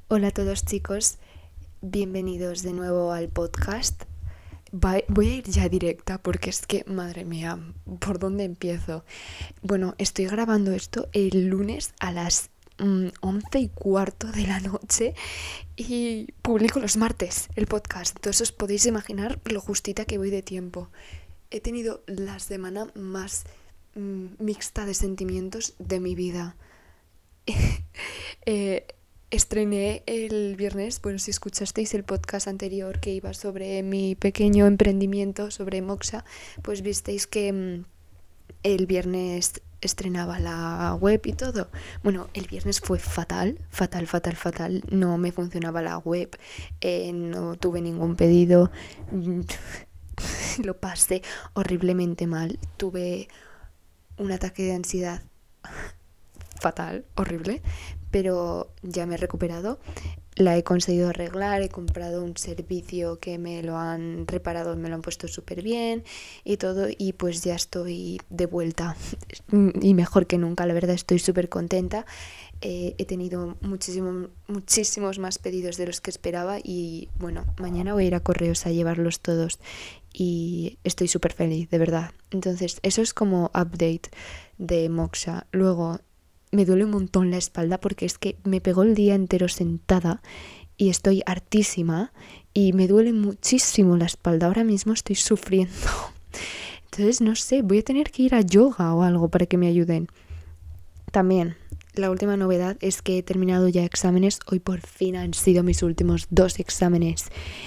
Hola a todos chicos, bienvenidos de nuevo al podcast. Voy a ir ya directa porque es que, madre mía, ¿por dónde empiezo? Bueno, estoy grabando esto el lunes a las 11:15 de la noche y publico los martes el podcast. Entonces os podéis imaginar lo justita que voy de tiempo. He tenido la semana más mixta de sentimientos de mi vida. Eh, Estrené el viernes, bueno, si escuchasteis el podcast anterior que iba sobre mi pequeño emprendimiento, sobre Moxa, pues visteis que el viernes estrenaba la web y todo. Bueno, el viernes fue fatal, fatal, fatal, fatal. No me funcionaba la web, no tuve ningún pedido, lo pasé horriblemente mal. Tuve un ataque de ansiedad fatal, horrible, pero ya me he recuperado. La he conseguido arreglar, he comprado un servicio que me lo han reparado, me lo han puesto súper bien y todo, y pues ya estoy de vuelta y mejor que nunca, la verdad estoy súper contenta. He tenido muchísimos más pedidos de los que esperaba y bueno, mañana voy a ir a correos a llevarlos todos y estoy súper feliz, de verdad. Entonces eso es como update de Moxa. Luego me duele un montón la espalda porque es que me pegó el día entero sentada y estoy hartísima y me duele muchísimo la espalda. Ahora mismo estoy sufriendo. Entonces, no sé, voy a tener que ir a yoga o algo para que me ayuden. También, la última novedad es que he terminado ya exámenes. Hoy por fin han sido mis últimos 2 exámenes.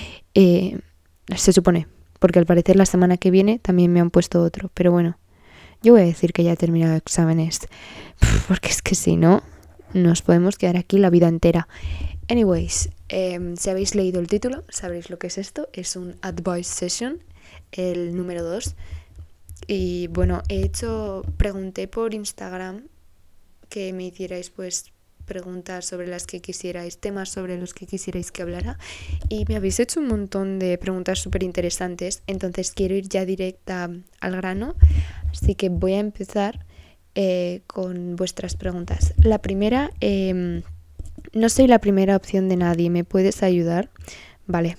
Se supone, porque al parecer la semana que viene también me han puesto otro. Pero bueno, yo voy a decir que ya he terminado exámenes. Porque es que si no, nos podemos quedar aquí la vida entera. Anyways, si habéis leído el título, sabréis lo que es esto. Es un advice session, el número 2. Y bueno, pregunté por Instagram que me hicierais pues preguntas sobre las que quisierais, temas sobre los que quisierais que hablara, y me habéis hecho un montón de preguntas súper interesantes. Entonces quiero ir ya directa al grano, así que voy a empezar con vuestras preguntas. La primera, no soy la primera opción de nadie, ¿me puedes ayudar? Vale.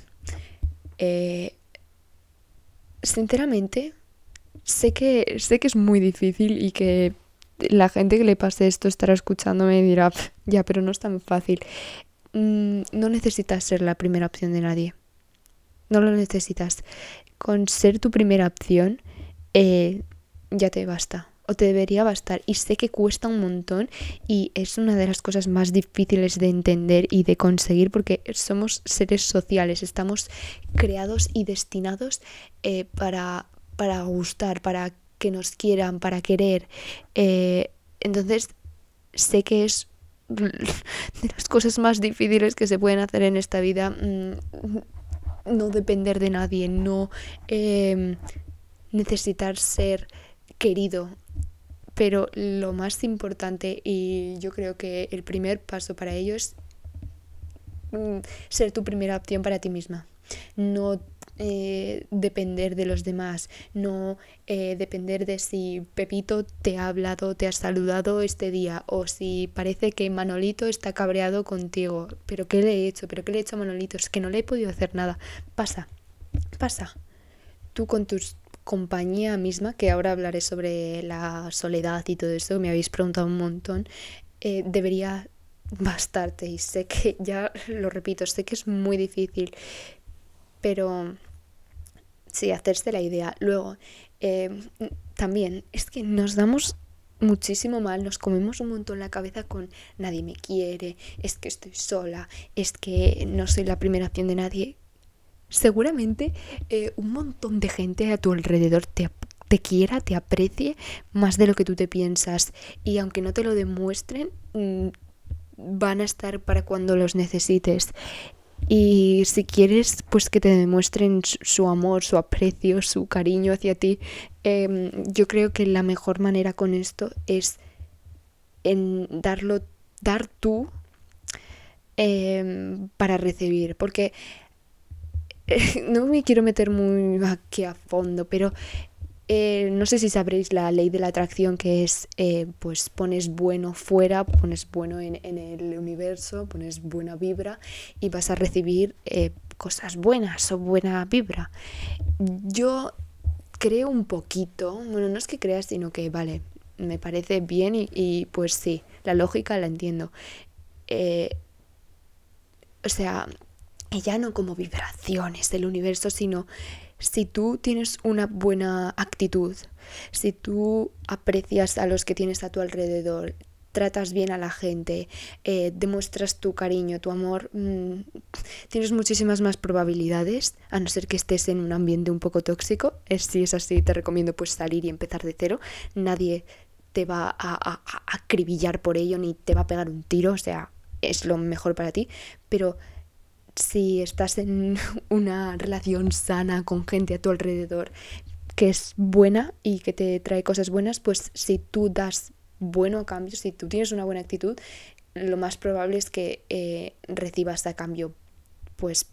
Sinceramente, sé que es muy difícil y que la gente que le pase esto estará escuchándome y dirá, ya, pero no es tan fácil. No necesitas ser la primera opción de nadie. No lo necesitas. Con ser tu primera opción, ya te basta. O te debería bastar. Y sé que cuesta un montón y es una de las cosas más difíciles de entender y de conseguir porque somos seres sociales. Estamos creados y destinados para gustar, para que nos quieran, para querer. Entonces, sé que es de las cosas más difíciles que se pueden hacer en esta vida. No depender de nadie, no necesitar ser querido. Pero lo más importante, y yo creo que el primer paso para ello es ser tu primera opción para ti misma. No depender de los demás, no depender de si Pepito te ha hablado, te ha saludado este día, o si parece que Manolito está cabreado contigo. ¿Pero qué le he hecho? ¿Pero qué le he hecho a Manolito? Es que no le he podido hacer nada. Pasa. Tú con tu compañía misma, que ahora hablaré sobre la soledad y todo eso, me habéis preguntado un montón, debería bastarte. Y sé que, ya lo repito, sé que es muy difícil, pero sí, hacerse la idea. Luego, también es que nos damos muchísimo mal, nos comemos un montón la cabeza con nadie me quiere, es que estoy sola, es que no soy la primera opción de nadie. Seguramente un montón de gente a tu alrededor te quiera, te aprecie más de lo que tú te piensas, y aunque no te lo demuestren, van a estar para cuando los necesites. Y si quieres pues que te demuestren su amor, su aprecio, su cariño hacia ti, yo creo que la mejor manera con esto es en dar tú para recibir, porque no me quiero meter muy aquí a fondo, pero No sé si sabréis la ley de la atracción, que es, pues pones bueno fuera, pones bueno en el universo, pones buena vibra y vas a recibir cosas buenas o buena vibra. Yo creo un poquito, bueno, no es que creas, sino que, vale, me parece bien y pues sí, la lógica la entiendo. Eh, o sea, ya no como vibraciones del universo, sino si tú tienes una buena actitud, si tú aprecias a los que tienes a tu alrededor, tratas bien a la gente, demuestras tu cariño, tu amor, tienes muchísimas más probabilidades, a no ser que estés en un ambiente un poco tóxico. Si es así, te recomiendo pues salir y empezar de cero. Nadie te va a acribillar por ello, ni te va a pegar un tiro, o sea, es lo mejor para ti, pero si estás en una relación sana con gente a tu alrededor que es buena y que te trae cosas buenas, pues si tú das bueno a cambio, si tú tienes una buena actitud, lo más probable es que recibas a cambio, pues,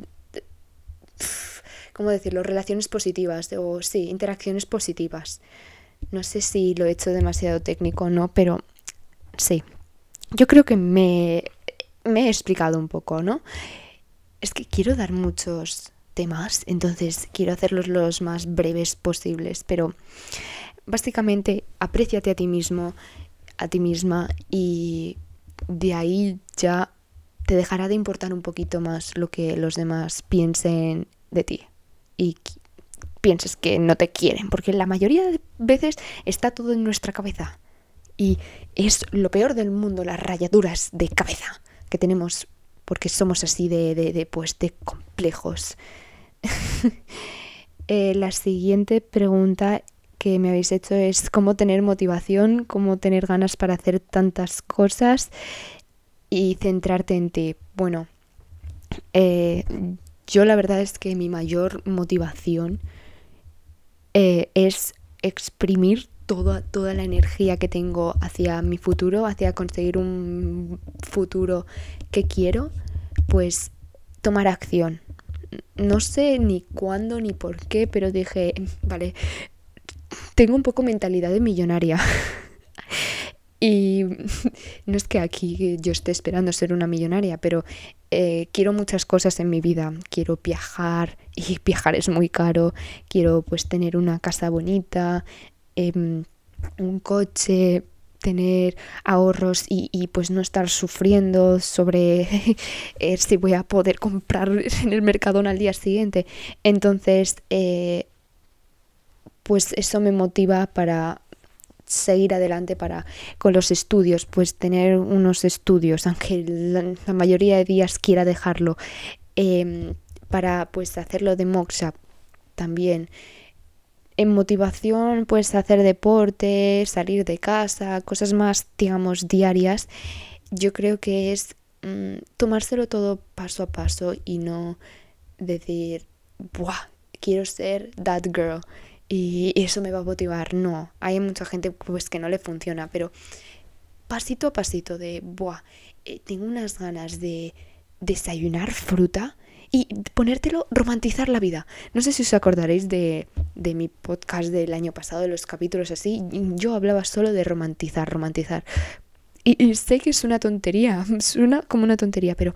¿cómo decirlo? Relaciones positivas o sí, interacciones positivas. No sé si lo he hecho demasiado técnico o no, pero sí. Yo creo que me he explicado un poco, ¿no? Es que quiero dar muchos temas, entonces quiero hacerlos los más breves posibles, pero básicamente apréciate a ti mismo, a ti misma, y de ahí ya te dejará de importar un poquito más lo que los demás piensen de ti y pienses que no te quieren, porque la mayoría de veces está todo en nuestra cabeza y es lo peor del mundo, las rayaduras de cabeza que tenemos porque somos así de complejos. La siguiente pregunta que me habéis hecho es cómo tener motivación, cómo tener ganas para hacer tantas cosas y centrarte en ti. Bueno, yo la verdad es que mi mayor motivación es exprimir toda la energía que tengo hacia mi futuro, hacia conseguir un futuro que quiero, pues tomar acción. No sé ni cuándo ni por qué, pero dije, vale, tengo un poco mentalidad de millonaria. Y no es que aquí yo esté esperando ser una millonaria, pero quiero muchas cosas en mi vida. Quiero viajar y viajar es muy caro. Quiero pues tener una casa bonita, un coche, tener ahorros y pues no estar sufriendo sobre si voy a poder comprar en el Mercadona al día siguiente. Entonces, pues eso me motiva para seguir adelante con los estudios, pues tener unos estudios, aunque la mayoría de días quiera dejarlo, para pues hacerlo de Moksha también. En motivación, pues hacer deporte, salir de casa, cosas más, digamos, diarias. Yo creo que es tomárselo todo paso a paso y no decir, ¡buah! Quiero ser that girl y eso me va a motivar. No, hay mucha gente pues que no le funciona, pero pasito a pasito de, ¡buah! Tengo unas ganas de desayunar fruta y ponértelo, romantizar la vida. No sé si os acordaréis de mi podcast del año pasado, de los capítulos así. Yo hablaba solo de romantizar. Y sé que es una tontería, suena como una tontería, pero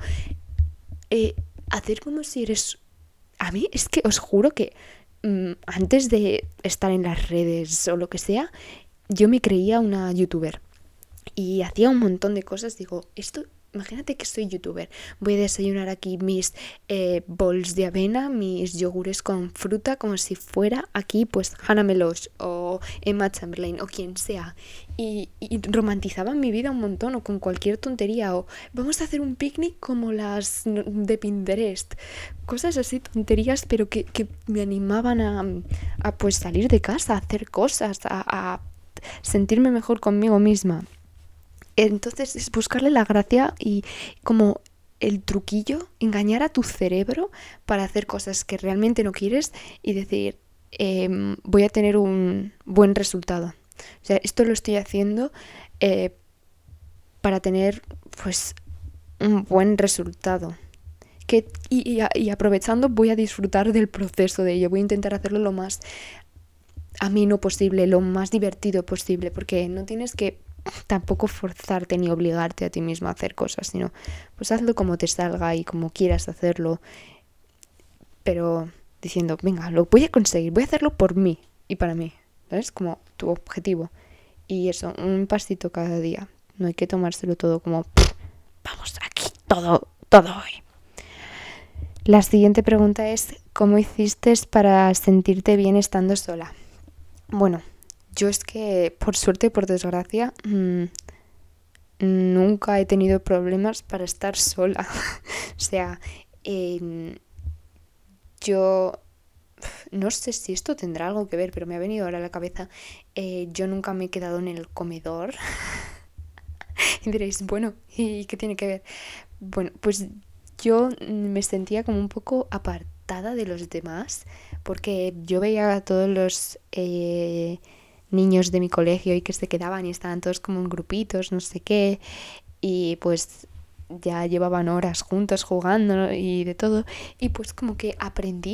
hacer como si eres... A mí es que os juro que antes de estar en las redes o lo que sea, yo me creía una youtuber y hacía un montón de cosas. Digo, imagínate que soy youtuber, voy a desayunar aquí mis bols de avena, mis yogures con fruta, como si fuera aquí pues Hannah Meloche o Emma Chamberlain o quien sea, y romantizaba mi vida un montón, o con cualquier tontería, o vamos a hacer un picnic como las de Pinterest, cosas así, tonterías, pero que me animaban a pues salir de casa, a hacer cosas, a sentirme mejor conmigo misma. Entonces es buscarle la gracia y como el truquillo, engañar a tu cerebro para hacer cosas que realmente no quieres y decir, voy a tener un buen resultado. O sea, esto lo estoy haciendo para tener pues un buen resultado. Y aprovechando voy a disfrutar del proceso de ello. Voy a intentar hacerlo lo más ameno posible, lo más divertido posible, porque no tienes que tampoco forzarte ni obligarte a ti mismo a hacer cosas, sino pues hazlo como te salga y como quieras hacerlo, pero diciendo, venga, lo voy a conseguir, voy a hacerlo por mí y para mí, ¿sabes? Como tu objetivo. Y eso, un pasito cada día. No hay que tomárselo todo como, vamos, aquí todo hoy. La siguiente pregunta es, ¿cómo hiciste para sentirte bien estando sola? Bueno, yo es que, por suerte, por desgracia, nunca he tenido problemas para estar sola. O sea, yo no sé si esto tendrá algo que ver, pero me ha venido ahora a la cabeza. Yo nunca me he quedado en el comedor. Y diréis, bueno, ¿y qué tiene que ver? Bueno, pues yo me sentía como un poco apartada de los demás, porque yo veía a todos los niños de mi colegio y que se quedaban y estaban todos como en grupitos, no sé qué, y pues ya llevaban horas juntos jugando, ¿no? Y de todo, y pues como que aprendí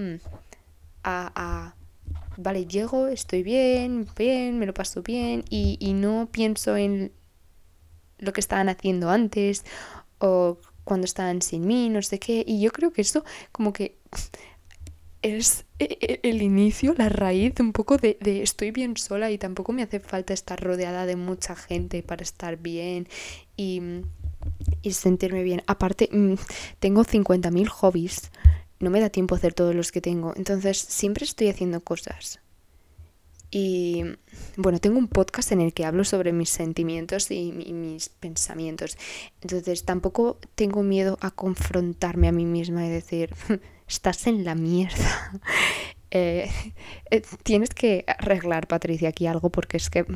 a vale, llego, estoy bien, me lo paso bien y no pienso en lo que estaban haciendo antes o cuando estaban sin mí, no sé qué. Y yo creo que eso como que es el inicio, la raíz un poco de estoy bien sola y tampoco me hace falta estar rodeada de mucha gente para estar bien y, y sentirme bien. Aparte, tengo 50.000 hobbies. No me da tiempo a hacer todos los que tengo. Entonces, siempre estoy haciendo cosas. Y bueno, tengo un podcast en el que hablo sobre mis sentimientos y mis pensamientos. Entonces tampoco tengo miedo a confrontarme a mí misma y decir, estás en la mierda. Tienes que arreglar, Patricia, aquí algo porque es que...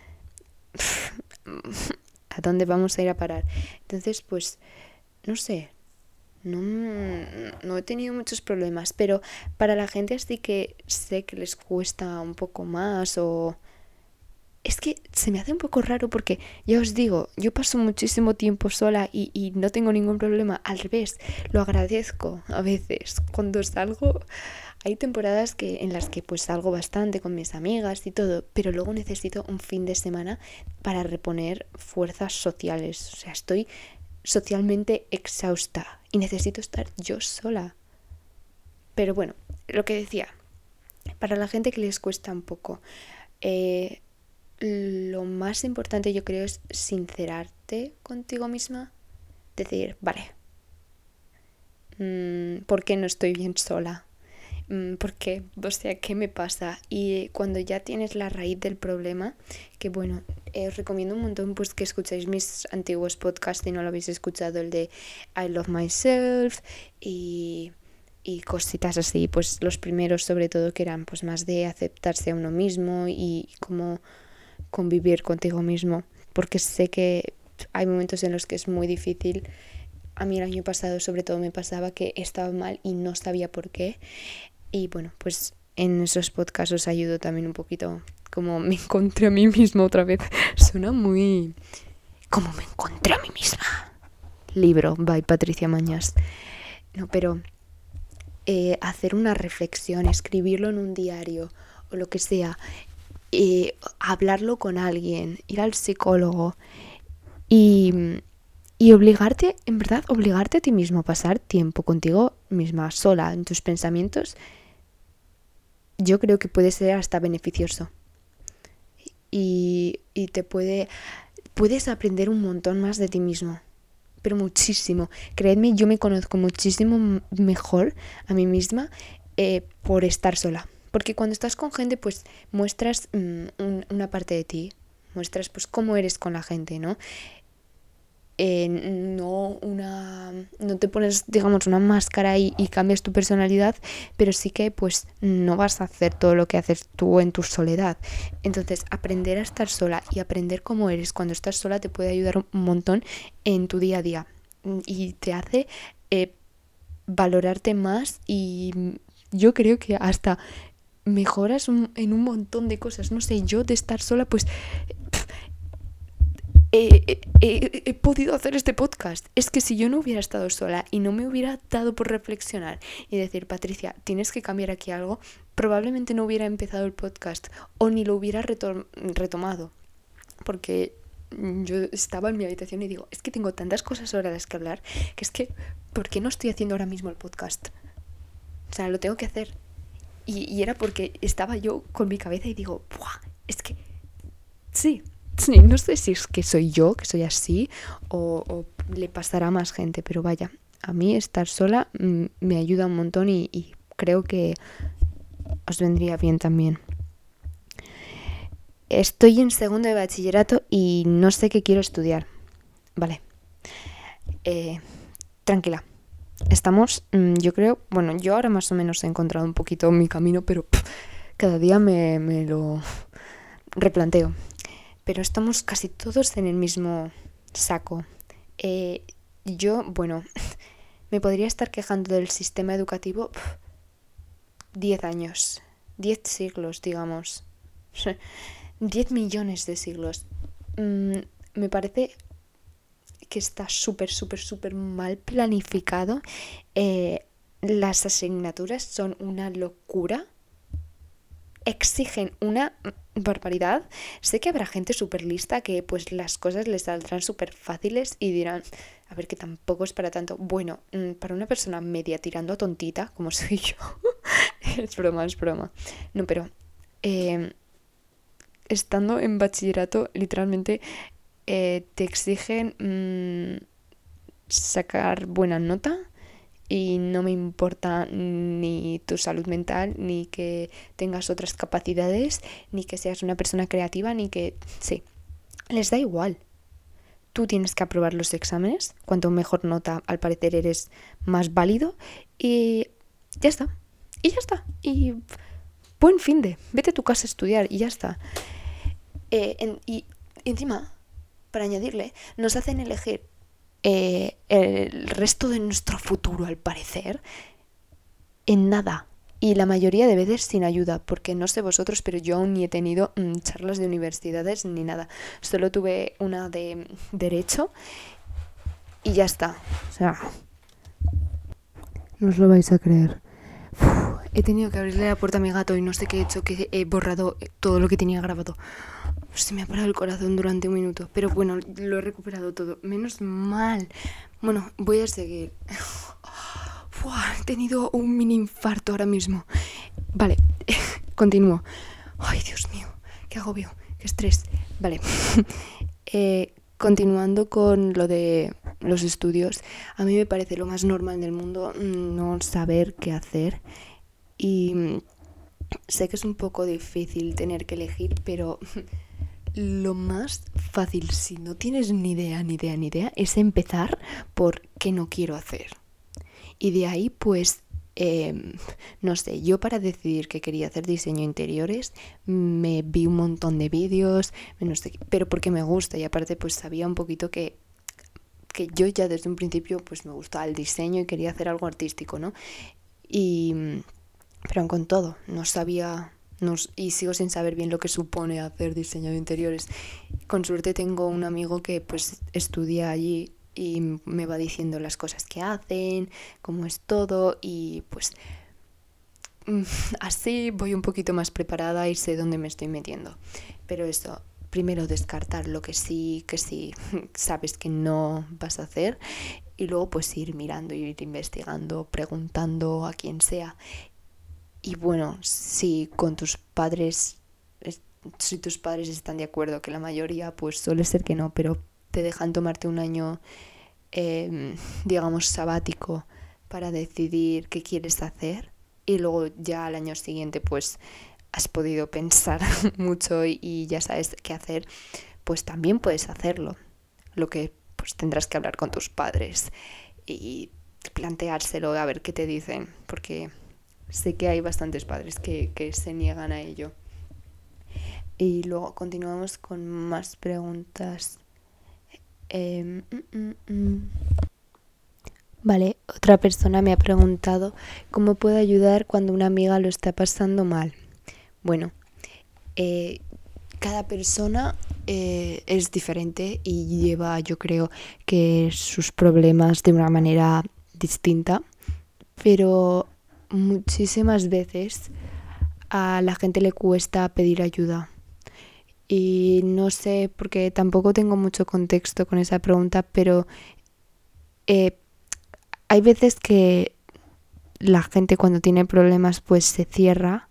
¿A dónde vamos a ir a parar? Entonces, pues, no sé. No he tenido muchos problemas, pero para la gente así que sé que les cuesta un poco más o... Es que se me hace un poco raro porque, ya os digo, yo paso muchísimo tiempo sola y no tengo ningún problema. Al revés, lo agradezco a veces. Cuando salgo, hay temporadas en las que pues salgo bastante con mis amigas y todo, pero luego necesito un fin de semana para reponer fuerzas sociales. O sea, estoy socialmente exhausta y necesito estar yo sola. Pero bueno, lo que decía, para la gente que les cuesta un poco, lo más importante yo creo es sincerarte contigo misma. Decir, vale, ¿por qué no estoy bien sola? ¿Por qué? O sea, ¿qué me pasa? Y cuando ya tienes la raíz del problema, que bueno, os recomiendo un montón pues que escuchéis mis antiguos podcasts si no lo habéis escuchado, el de I Love Myself y cositas así, pues los primeros sobre todo que eran pues más de aceptarse a uno mismo y cómo convivir contigo mismo, porque sé que hay momentos en los que es muy difícil. A mí el año pasado sobre todo me pasaba que estaba mal y no sabía por qué. Y bueno, pues en esos podcasts os ayudo también un poquito como me encontré a mí misma otra vez. Suena muy... como me encontré a mí misma. Libro by Patricia Mañas. No, pero hacer una reflexión, escribirlo en un diario o lo que sea, hablarlo con alguien, ir al psicólogo y obligarte, en verdad, obligarte a ti mismo a pasar tiempo contigo misma, sola, en tus pensamientos, yo creo que puede ser hasta beneficioso. Y puedes aprender un montón más de ti mismo, pero muchísimo. Creedme, yo me conozco muchísimo mejor a mí misma por estar sola. Porque cuando estás con gente, pues muestras una parte de ti, muestras pues cómo eres con la gente, ¿no? No te pones, digamos, una máscara y cambias tu personalidad, pero sí que pues no vas a hacer todo lo que haces tú en tu soledad. Entonces, aprender a estar sola y aprender cómo eres cuando estás sola te puede ayudar un montón en tu día a día y te hace valorarte más y yo creo que hasta mejoras en un montón de cosas. No sé, yo de estar sola pues he podido hacer este podcast. Es que si yo no hubiera estado sola y no me hubiera dado por reflexionar y decir, Patricia, tienes que cambiar aquí algo, probablemente no hubiera empezado el podcast o ni lo hubiera retomado, porque yo estaba en mi habitación y digo, es que tengo tantas cosas sobre las que hablar, que es que, ¿por qué no estoy haciendo ahora mismo el podcast? O sea, lo tengo que hacer. Y era porque estaba yo con mi cabeza y digo, ¡buah! Es que sí, no sé si es que soy yo, que soy así, o le pasará a más gente, pero vaya, a mí estar sola me ayuda un montón y creo que os vendría bien también. Estoy en segundo de bachillerato y no sé qué quiero estudiar. Vale. Tranquila. Estamos, yo creo, bueno, yo ahora más o menos he encontrado un poquito mi camino, pero cada día me lo replanteo. Pero estamos casi todos en el mismo saco. Yo, bueno, me podría estar quejando del sistema educativo 10 años, 10 siglos, digamos. 10 millones de siglos. Me parece que está súper mal planificado. Las asignaturas son una locura. Exigen una barbaridad. Sé que habrá gente súper lista que pues las cosas les saldrán súper fáciles y dirán, a ver, que tampoco es para tanto. Bueno, para una persona media tirando a tontita, como soy yo, es broma. No, pero estando en bachillerato, literalmente te exigen sacar buena nota y no me importa ni tu salud mental, ni que tengas otras capacidades, ni que seas una persona creativa, ni que... Sí, les da igual. Tú tienes que aprobar los exámenes, cuanto mejor nota al parecer eres más válido y ya está. Y buen finde, vete a tu casa a estudiar y ya está. Y encima, para añadirle, nos hacen elegir el resto de nuestro futuro, al parecer, en nada. Y la mayoría de veces sin ayuda, porque no sé vosotros, pero yo aún ni he tenido charlas de universidades ni nada. Solo tuve una de derecho y ya está. O sea, no os lo vais a creer. He tenido que abrirle la puerta a mi gato y no sé qué he hecho, que he borrado todo lo que tenía grabado. Se me ha parado el corazón durante un minuto, pero bueno, lo he recuperado todo. Menos mal. Bueno, voy a seguir. He tenido un mini infarto ahora mismo. Vale, continúo. Ay, Dios mío, qué agobio, qué estrés. Vale, continuando con lo de los estudios, a mí me parece lo más normal del mundo no saber qué hacer. Y sé que es un poco difícil tener que elegir, pero lo más fácil, si no tienes ni idea, es empezar por qué no quiero hacer. Y de ahí, pues, no sé, yo para decidir que quería hacer diseño interiores, me vi un montón de vídeos, no sé, pero porque me gusta y aparte pues sabía un poquito que yo ya desde un principio pues me gustaba el diseño y quería hacer algo artístico, ¿no? Pero con todo, no sabía... y sigo sin saber bien lo que supone hacer diseño de interiores. Con suerte tengo un amigo que pues estudia allí y me va diciendo las cosas que hacen, cómo es todo y pues así voy un poquito más preparada y sé dónde me estoy metiendo. Pero eso, primero descartar lo que sí sabes que no vas a hacer y luego pues ir mirando, ir investigando, preguntando a quien sea. Y bueno, si tus padres están de acuerdo, que la mayoría pues suele ser que no, pero te dejan tomarte un año, digamos, sabático para decidir qué quieres hacer y luego ya al año siguiente pues has podido pensar mucho y ya sabes qué hacer, pues también puedes hacerlo. Lo que pues tendrás que hablar con tus padres y planteárselo a ver qué te dicen, porque sé que hay bastantes padres que se niegan a ello. Y luego continuamos con más preguntas. Vale, otra persona me ha preguntado cómo puedo ayudar cuando una amiga lo está pasando mal. Bueno, cada persona es diferente y lleva, yo creo, que sus problemas de una manera distinta, pero muchísimas veces a la gente le cuesta pedir ayuda. Y no sé, porque tampoco tengo mucho contexto con esa pregunta, pero hay veces que la gente cuando tiene problemas pues se cierra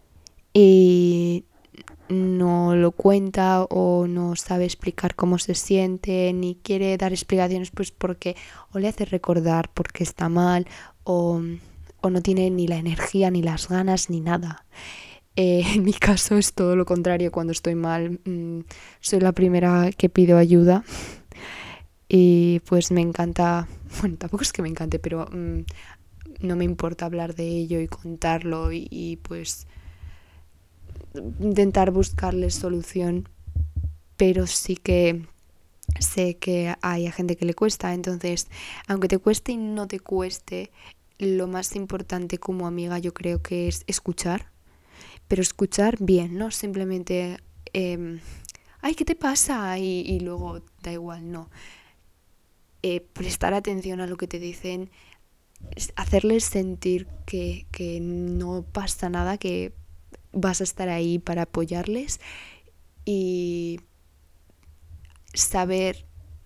y no lo cuenta o no sabe explicar cómo se siente, ni quiere dar explicaciones pues porque o le hace recordar porque está mal o no tiene ni la energía, ni las ganas, ni nada. En mi caso es todo lo contrario. Cuando estoy mal, soy la primera que pido ayuda y pues me encanta, bueno, tampoco es que me encante, pero no me importa hablar de ello y contarlo y pues intentar buscarles solución, pero sí que sé que hay gente que le cuesta. Entonces, aunque te cueste y no te cueste, lo más importante como amiga yo creo que es escuchar, pero escuchar bien, no simplemente ay, ¿qué te pasa? Y luego da igual, no. Prestar atención a lo que te dicen, hacerles sentir que no pasa nada, que vas a estar ahí para apoyarles y saber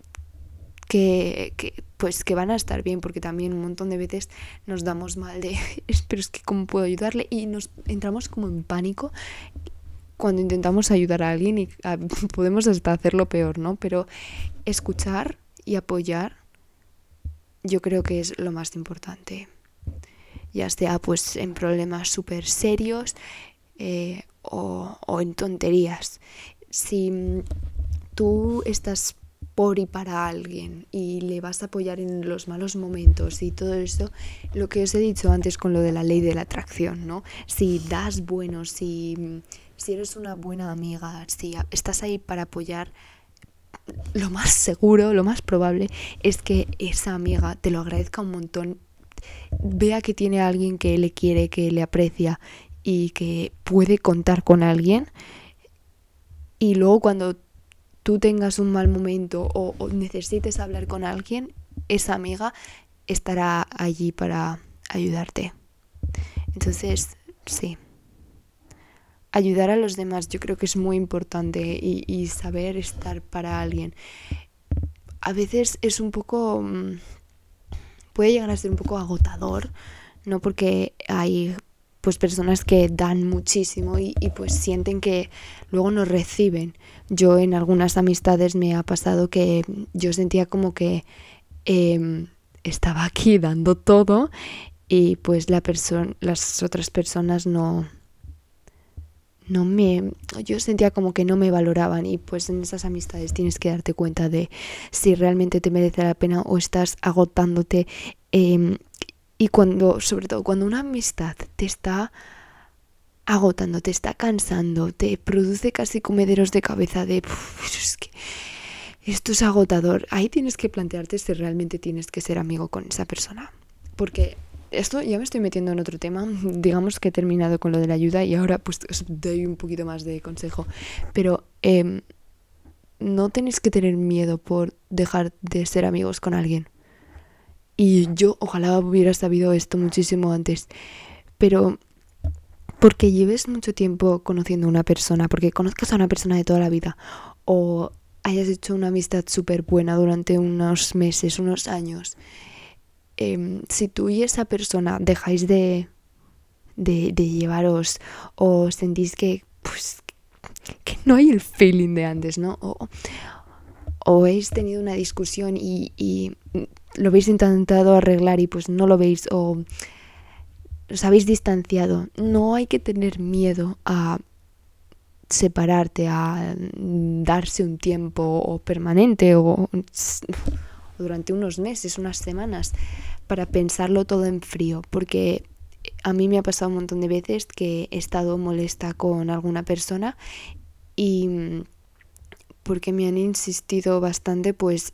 pues que van a estar bien, porque también un montón de veces nos damos mal de pero es que cómo puedo ayudarle y nos entramos como en pánico cuando intentamos ayudar a alguien y podemos hasta hacerlo peor, ¿no? Pero escuchar y apoyar yo creo que es lo más importante, ya sea pues en problemas súper serios o en tonterías. Si tú estás por y para alguien y le vas a apoyar en los malos momentos y todo eso, lo que os he dicho antes con lo de la ley de la atracción, ¿no? Si das bueno, si eres una buena amiga, si estás ahí para apoyar, lo más seguro, lo más probable es que esa amiga te lo agradezca un montón, vea que tiene a alguien que le quiere, que le aprecia y que puede contar con alguien, y luego cuando tú tengas un mal momento o necesites hablar con alguien, esa amiga estará allí para ayudarte. Entonces, sí, ayudar a los demás yo creo que es muy importante y saber estar para alguien. A veces es un poco, puede llegar a ser un poco agotador, ¿no? Porque hay pues personas que dan muchísimo y pues sienten que luego no reciben. Yo en algunas amistades me ha pasado que yo sentía como que estaba aquí dando todo y pues las otras personas yo sentía como que no me valoraban, y pues en esas amistades tienes que darte cuenta de si realmente te merece la pena o estás agotándote. Y sobre todo cuando una amistad te está agotando, te está cansando, te produce casi comederos de cabeza de es que esto es agotador, ahí tienes que plantearte si realmente tienes que ser amigo con esa persona. Porque esto ya me estoy metiendo en otro tema. Digamos que he terminado con lo de la ayuda y ahora pues os doy un poquito más de consejo. Pero no tenéis que tener miedo por dejar de ser amigos con alguien. Y yo ojalá hubiera sabido esto muchísimo antes. Pero porque lleves mucho tiempo conociendo a una persona, porque conozcas a una persona de toda la vida, o hayas hecho una amistad súper buena durante unos meses, unos años, si tú y esa persona dejáis de llevaros o sentís que pues que no hay el feeling de antes, ¿no? O habéis tenido una discusión y lo habéis intentado arreglar y pues no lo veis, o os habéis distanciado, no hay que tener miedo a separarte, a darse un tiempo o permanente o durante unos meses, unas semanas, para pensarlo todo en frío, porque a mí me ha pasado un montón de veces que he estado molesta con alguna persona y porque me han insistido bastante, pues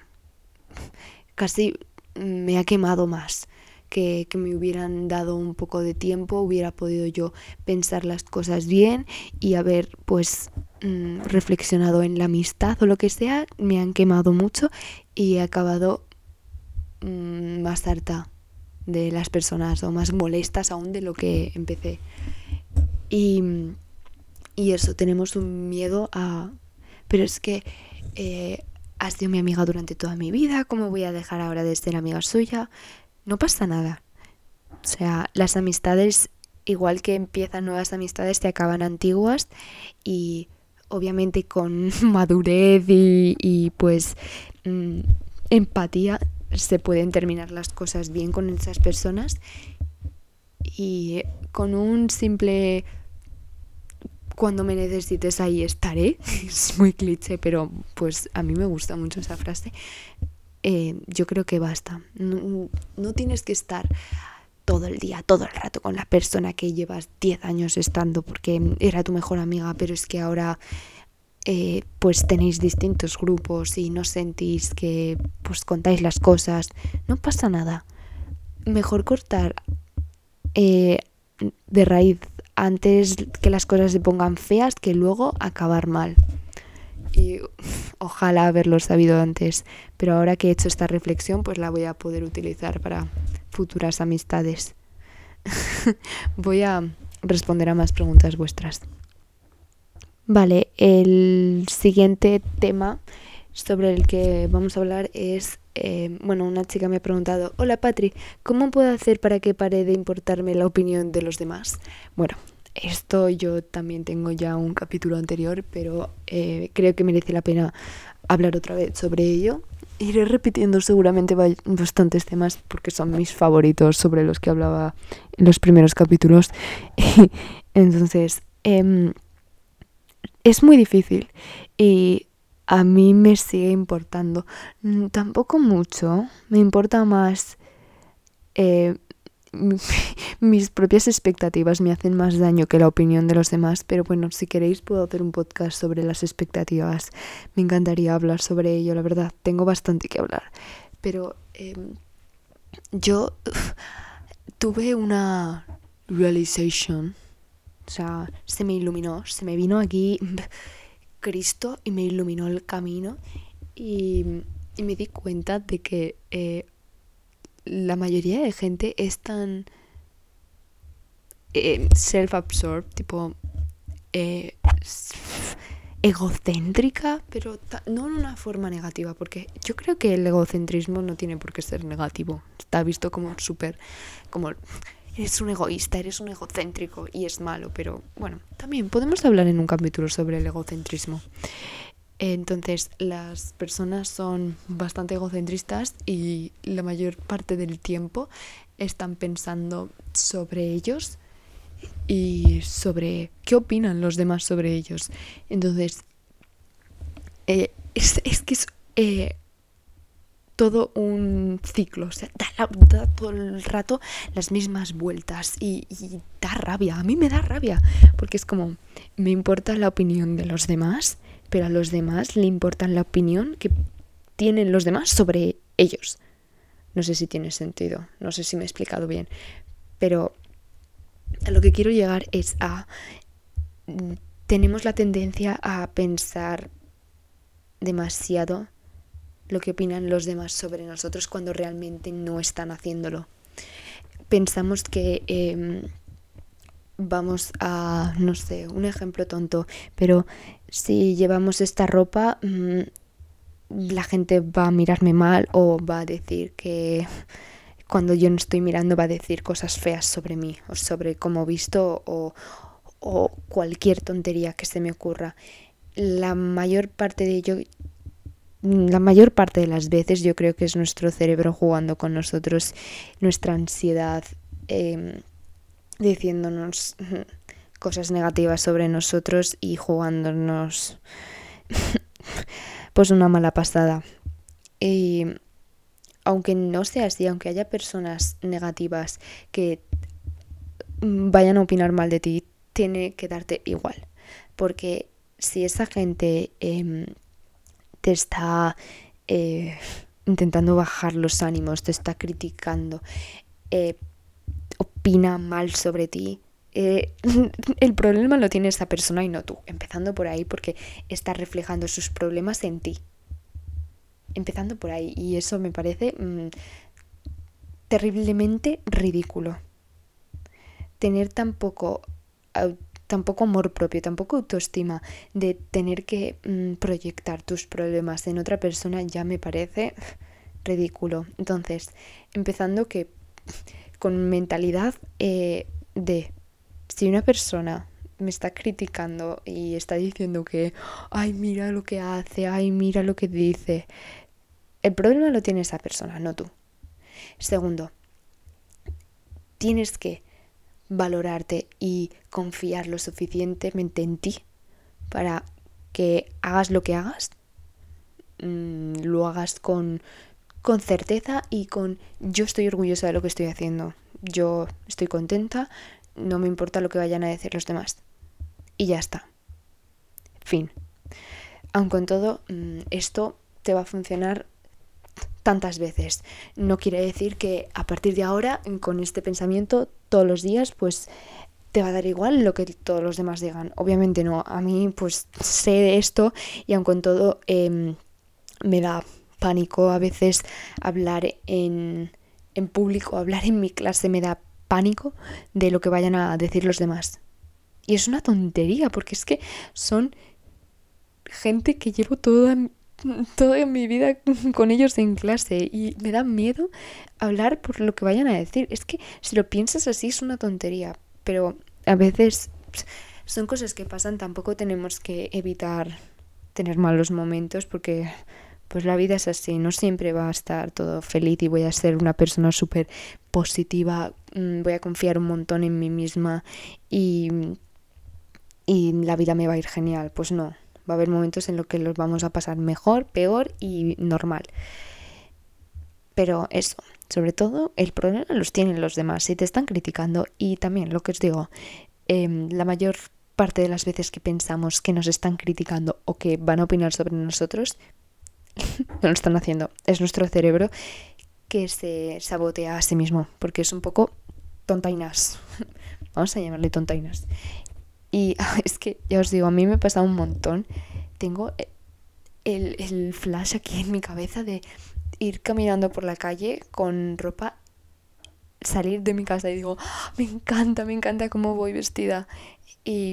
casi me ha quemado más. Que me hubieran dado un poco de tiempo, hubiera podido yo pensar las cosas bien y haber pues reflexionado en la amistad o lo que sea. Me han quemado mucho y he acabado más harta de las personas o más molestas aún de lo que empecé. Y, y eso, tenemos un miedo a... Pero es que has sido mi amiga durante toda mi vida, ¿cómo voy a dejar ahora de ser amiga suya? No pasa nada. O sea, las amistades, igual que empiezan nuevas amistades, te acaban antiguas y obviamente con madurez y pues empatía se pueden terminar las cosas bien con esas personas y con un simple cuando me necesites ahí estaré, es muy cliché, pero pues a mí me gusta mucho esa frase. Yo creo que basta. No tienes que estar todo el día, todo el rato con la persona que llevas 10 años estando porque era tu mejor amiga, pero es que ahora pues tenéis distintos grupos y no sentís que pues contáis las cosas. No pasa nada. Mejor cortar de raíz antes que las cosas se pongan feas que luego acabar mal. Y ojalá haberlo sabido antes, pero ahora que he hecho esta reflexión pues la voy a poder utilizar para futuras amistades. Voy a responder a más preguntas vuestras. Vale, el siguiente tema sobre el que vamos a hablar es, una chica me ha preguntado: hola Patri, ¿cómo puedo hacer para que pare de importarme la opinión de los demás? Bueno, esto yo también tengo ya un capítulo anterior, pero creo que merece la pena hablar otra vez sobre ello. Iré repitiendo seguramente bastantes temas porque son mis favoritos sobre los que hablaba en los primeros capítulos. Entonces, es muy difícil y a mí me sigue importando. Tampoco mucho, me importa más mis propias expectativas me hacen más daño que la opinión de los demás, pero bueno, si queréis puedo hacer un podcast sobre las expectativas. Me encantaría hablar sobre ello, la verdad, tengo bastante que hablar. Pero yo tuve una realization, o sea, se me iluminó, se me vino aquí Cristo y me iluminó el camino y me di cuenta de que la mayoría de gente es tan self-absorbed, tipo egocéntrica, pero no en una forma negativa, porque yo creo que el egocentrismo no tiene por qué ser negativo. Está visto como súper, como eres un egoísta, eres un egocéntrico y es malo, pero bueno, también podemos hablar en un capítulo sobre el egocentrismo. Entonces, las personas son bastante egocentristas y la mayor parte del tiempo están pensando sobre ellos y sobre qué opinan los demás sobre ellos. Entonces, es que es todo un ciclo, o sea, da todo el rato las mismas vueltas y da rabia, a mí me da rabia, porque es como, me importa la opinión de los demás, pero a los demás le importa la opinión que tienen los demás sobre ellos. No sé si tiene sentido, no sé si me he explicado bien, pero a lo que quiero llegar es a... Tenemos la tendencia a pensar demasiado lo que opinan los demás sobre nosotros cuando realmente no están haciéndolo. Pensamos que vamos a, no sé, un ejemplo tonto, pero si llevamos esta ropa, la gente va a mirarme mal o va a decir que cuando yo no estoy mirando va a decir cosas feas sobre mí o sobre cómo he visto o cualquier tontería que se me ocurra. La mayor parte de las veces yo creo que es nuestro cerebro jugando con nosotros, nuestra ansiedad, diciéndonos cosas negativas sobre nosotros y jugándonos pues una mala pasada. Y aunque no sea así, aunque haya personas negativas que vayan a opinar mal de ti, tiene que darte igual. Porque si esa gente te está intentando bajar los ánimos, te está criticando, opina mal sobre ti, el problema lo tiene esa persona y no tú. Empezando por ahí, porque está reflejando sus problemas en ti. Empezando por ahí. Y eso me parece terriblemente ridículo. Tener tan poco tampoco amor propio, tampoco autoestima, de tener que proyectar tus problemas en otra persona, ya me parece ridículo. Entonces, empezando que con mentalidad de si una persona me está criticando y está diciendo que, ay, mira lo que hace, ay, mira lo que dice, el problema lo tiene esa persona, no tú. Segundo, tienes que valorarte y confiar lo suficientemente en ti para que hagas lo que hagas, lo hagas con certeza y con yo estoy orgullosa de lo que estoy haciendo, yo estoy contenta, no me importa lo que vayan a decir los demás. Y ya está. Fin. Aun con todo, esto te va a funcionar tantas veces. No quiere decir que a partir de ahora, con este pensamiento, todos los días, pues te va a dar igual lo que todos los demás digan. Obviamente no. A mí, pues sé de esto y aun con todo, me da pánico a veces hablar en público, hablar en mi clase, me da pánico de lo que vayan a decir los demás. Y es una tontería, porque es que son gente que llevo toda mi vida con ellos en clase y me da miedo hablar por lo que vayan a decir. Es que si lo piensas así es una tontería, pero a veces son cosas que pasan, tampoco tenemos que evitar tener malos momentos porque pues la vida es así, no siempre va a estar todo feliz y voy a ser una persona súper positiva, voy a confiar un montón en mí misma y la vida me va a ir genial. Pues no, va a haber momentos en los que los vamos a pasar mejor, peor y normal. Pero eso, sobre todo el problema los tienen los demás, si te están criticando. Y también lo que os digo, la mayor parte de las veces que pensamos que nos están criticando o que van a opinar sobre nosotros, no lo están haciendo. Es nuestro cerebro que se sabotea a sí mismo, porque es un poco tontainas. Vamos a llamarle tontainas. Y es que, ya os digo, a mí me pasa un montón. Tengo el flash aquí en mi cabeza de ir caminando por la calle con ropa, salir de mi casa y digo, me encanta cómo voy vestida. Y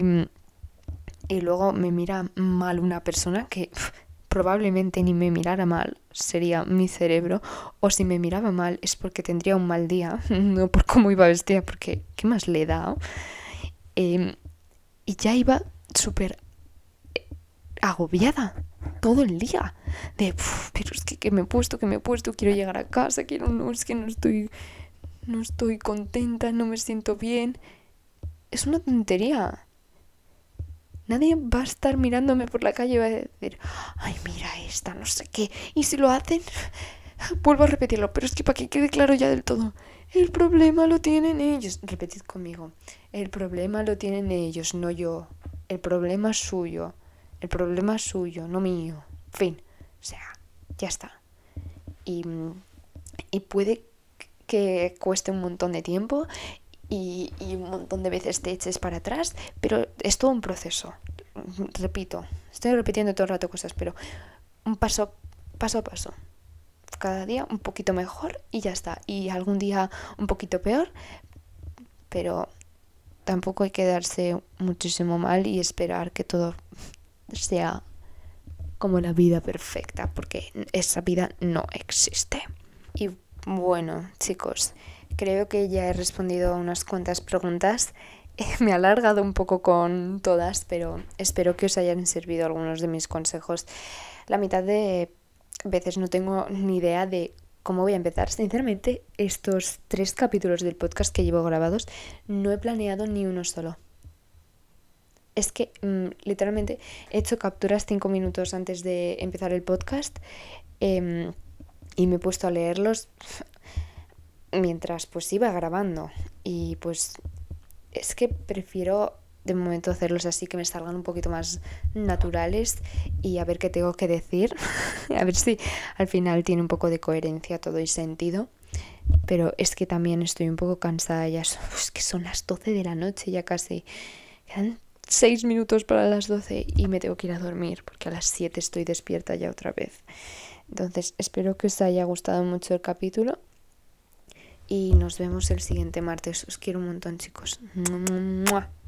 luego me mira mal una persona que probablemente ni me mirara mal, sería mi cerebro. O si me miraba mal es porque tendría un mal día, no por cómo iba vestida, porque ¿qué más le da? Y ya iba súper agobiada todo el día de pero es que me he puesto, quiero llegar a casa, es que no estoy contenta, no me siento bien. Es una tontería. Nadie va a estar mirándome por la calle y va a decir, ay, mira esta, no sé qué. Y si lo hacen, vuelvo a repetirlo, pero es que para que quede claro ya del todo, el problema lo tienen ellos. Repetid conmigo. El problema lo tienen ellos, no yo. El problema es suyo. El problema es suyo, no mío. Fin. O sea, ya está. Y puede que cueste un montón de tiempo y un montón de veces te eches para atrás, pero es todo un proceso. Repito, estoy repitiendo todo el rato cosas, pero un paso a paso. Cada día un poquito mejor y ya está. Y algún día un poquito peor, pero tampoco hay que darse muchísimo mal y esperar que todo sea como la vida perfecta, porque esa vida no existe. Y bueno, chicos, creo que ya he respondido a unas cuantas preguntas. Me he alargado un poco con todas, pero espero que os hayan servido algunos de mis consejos. La mitad de veces no tengo ni idea de cómo voy a empezar. Sinceramente, estos 3 capítulos del podcast que llevo grabados no he planeado ni uno solo. Es que literalmente he hecho capturas 5 minutos antes de empezar el podcast y me he puesto a leerlos mientras pues iba grabando. Y pues es que prefiero de momento hacerlos así, que me salgan un poquito más naturales y a ver qué tengo que decir. A ver si al final tiene un poco de coherencia todo y sentido. Pero es que también estoy un poco cansada ya. Es que son las 12 de la noche ya casi. Quedan 6 minutos para las 12 y me tengo que ir a dormir porque a las 7 estoy despierta ya otra vez. Entonces espero que os haya gustado mucho el capítulo y nos vemos el siguiente martes. Os quiero un montón, chicos. ¡Mua!